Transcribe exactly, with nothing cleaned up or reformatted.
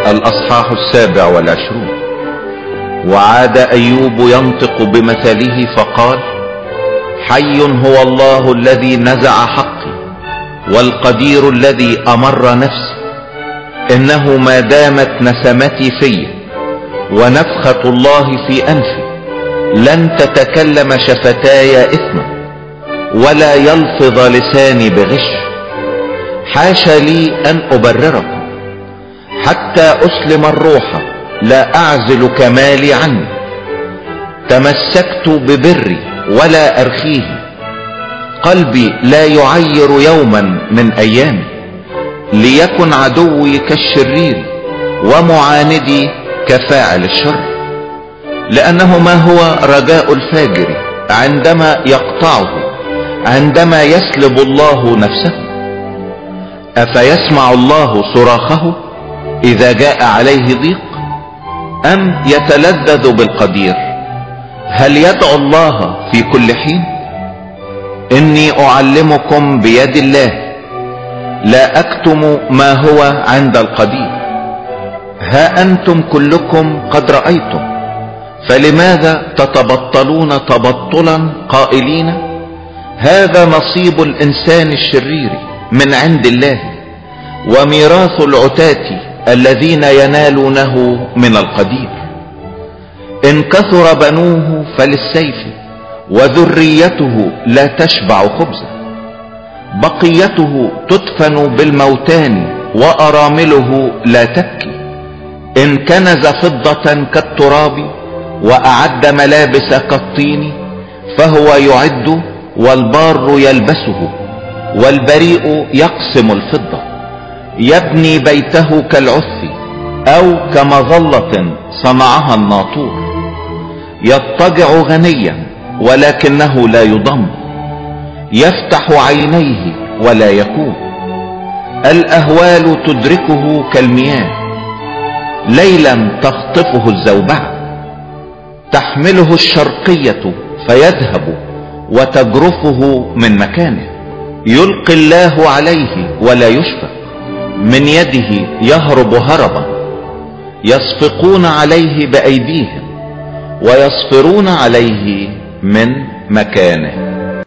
الأصحاح السابع والعشرون. وعاد أيوب ينطق بمثله فقال: حي هو الله الذي نزع حقي، والقدير الذي أمر نفسي. إنه ما دامت نسمتي في ونفخة الله في أنفي، لن تتكلم شفتاي إثما، ولا يلفظ لساني بغش. حاشا لي أن أبرركم حتى أسلم الروح، لا أعزل كمالي عني. تمسكت ببري ولا أرخيه، قلبي لا يعير يوما من أيامي. ليكن عدوي كالشرير، ومعاندي كفاعل الشر. لأنه ما هو رجاء الفاجر عندما يقطعه، عندما يسلب الله نفسه؟ أفيسمع الله صراخه إذا جاء عليه ضيق؟ أم يتلذذ بالقدير؟ هل يدعو الله في كل حين؟ إني أعلمكم بيد الله، لا أكتم ما هو عند القدير. ها أنتم كلكم قد رأيتم، فلماذا تتبطلون تبطلا قائلين: هذا نصيب الإنسان الشرير من عند الله، وميراث العتاة الذين ينالونه من القدير. إن كثر بنوه فللسيف، وذريته لا تشبع خبزا. بقيته تدفن بالموتان، وأرامله لا تبكي. إن كنز فضة كالتراب، وأعد ملابس كالطين، فهو يعد والبار يلبسه، والبريء يقسم الفضة. يبني بيته كالعث، أو كمظلة صنعها الناطور. يضطجع غنيا ولكنه لا يضم، يفتح عينيه ولا يكون. الأهوال تدركه كالمياه، ليلا تخطفه الزوبعة. تحمله الشرقية فيذهب، وتجرفه من مكانه. يلقي الله عليه ولا يشفق، من يده يهرب هربا. يصفقون عليه بأيديهم، ويصفرون عليه من مكانه.